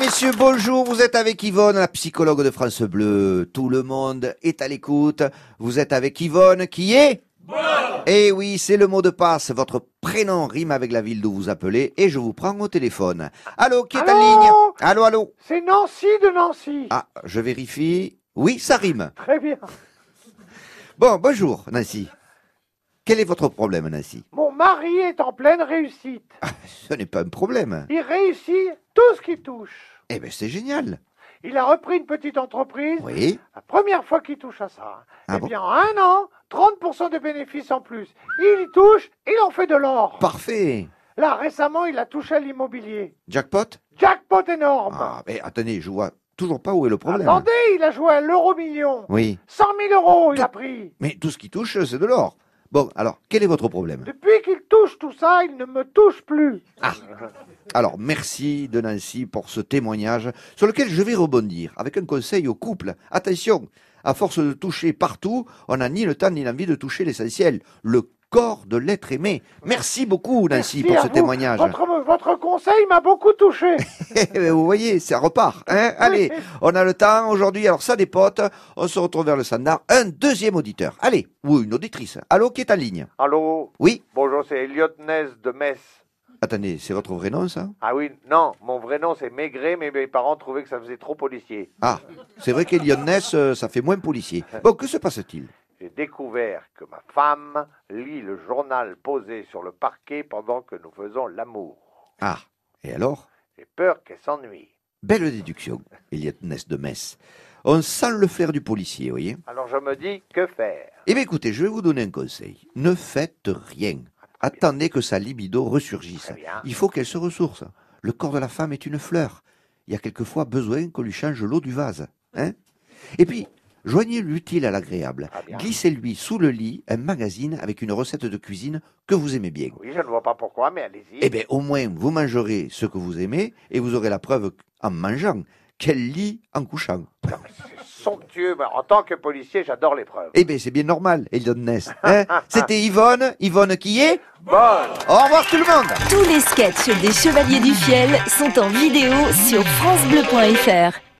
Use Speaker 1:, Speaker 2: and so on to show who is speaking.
Speaker 1: messieurs, bonjour. Vous êtes avec Yvonne, la psychologue de France Bleu. Tout le monde est à l'écoute. Vous êtes avec Yvonne, qui est bon. Eh oui, c'est le mot de passe. Votre prénom rime avec la ville d'où vous appelez et je vous prends au téléphone. Allô, qui est en ligne? Allô, allô.
Speaker 2: C'est Nancy de Nancy.
Speaker 1: Ah, je vérifie. Oui, ça rime.
Speaker 2: Très bien.
Speaker 1: Bon, bonjour, Nancy. Quel est votre problème, Nancy?
Speaker 2: Mon mari est en pleine réussite.
Speaker 1: Ah, ce n'est pas un problème.
Speaker 2: Il réussit tout ce qu'il touche.
Speaker 1: Eh bien, c'est génial.
Speaker 2: Il a repris une petite entreprise.
Speaker 1: Oui.
Speaker 2: La première fois qu'il touche à ça.
Speaker 1: Ah
Speaker 2: Eh
Speaker 1: bon?
Speaker 2: bien, en un an, 30% de bénéfices en plus. Il y touche, il en fait de l'or.
Speaker 1: Parfait.
Speaker 2: Là, récemment, il a touché à l'immobilier.
Speaker 1: Jackpot?
Speaker 2: Jackpot énorme.
Speaker 1: Ah, mais attendez, je vois toujours pas où est le problème.
Speaker 2: Attendez, il a joué à l'euro-million.
Speaker 1: Oui.
Speaker 2: 100 000 euros, il a pris.
Speaker 1: Mais tout ce qui touche, c'est de l'or. Bon, alors, quel est votre problème?
Speaker 2: Depuis qu'il touche tout ça, il ne me touche plus.
Speaker 1: Alors, merci de Nancy pour ce témoignage sur lequel je vais rebondir avec un conseil au couple. Attention, à force de toucher partout, on n'a ni le temps ni l'envie de toucher l'essentiel, le corps de l'être aimé. Merci beaucoup Nancy
Speaker 2: Merci
Speaker 1: pour
Speaker 2: à
Speaker 1: ce
Speaker 2: vous.
Speaker 1: témoignage.
Speaker 2: Votre conseil m'a beaucoup touché.
Speaker 1: Vous voyez, ça repart. Hein, allez, on a le temps aujourd'hui, alors ça des potes, on se retrouve vers le standard. Un deuxième auditeur, allez, ou une auditrice. Allô, qui est en ligne?
Speaker 3: Allô?
Speaker 1: Oui.
Speaker 3: Bonjour, c'est Elliot Ness de Metz.
Speaker 1: Attendez, c'est votre vrai nom ça?
Speaker 3: Ah oui, non, mon vrai nom c'est Maigret, mais mes parents trouvaient que ça faisait trop policier.
Speaker 1: Ah, c'est vrai qu'Elion Ness, ça fait moins policier. Bon, que se passe-t-il?
Speaker 3: J'ai découvert que ma femme lit le journal posé sur le parquet pendant que nous faisons l'amour.
Speaker 1: Ah, et alors?
Speaker 3: J'ai peur qu'elle s'ennuie.
Speaker 1: Belle déduction, Elliot Ness de Metz. On sent le flair du policier, vous voyez?
Speaker 3: Alors je me dis, que faire?
Speaker 1: Eh bien écoutez, je vais vous donner un conseil. Ne faites rien. Attendez que sa libido ressurgisse.
Speaker 3: Très bien.
Speaker 1: Il faut qu'elle se ressource. Le corps de la femme est une fleur. Il y a quelquefois besoin qu'on lui change l'eau du vase. Hein? Et puis, joignez l'utile à l'agréable.
Speaker 3: Ah bien.
Speaker 1: Glissez-lui sous le lit un magazine avec une recette de cuisine que vous aimez bien.
Speaker 3: Oui, je ne vois pas pourquoi, mais allez-y.
Speaker 1: Eh bien, au moins, vous mangerez ce que vous aimez et vous aurez la preuve en mangeant qu'elle lit en couchant.
Speaker 3: Non, mais c'est somptueux. Mais en tant que policier, j'adore l'épreuve.
Speaker 1: Eh bien, c'est bien normal, Elliot Ness. Hein? C'était Yvonne. Yvonne qui est?
Speaker 3: Bonne!
Speaker 1: Au revoir tout le monde.
Speaker 4: Tous les sketchs des Chevaliers du Fiel sont en vidéo sur francebleu.fr.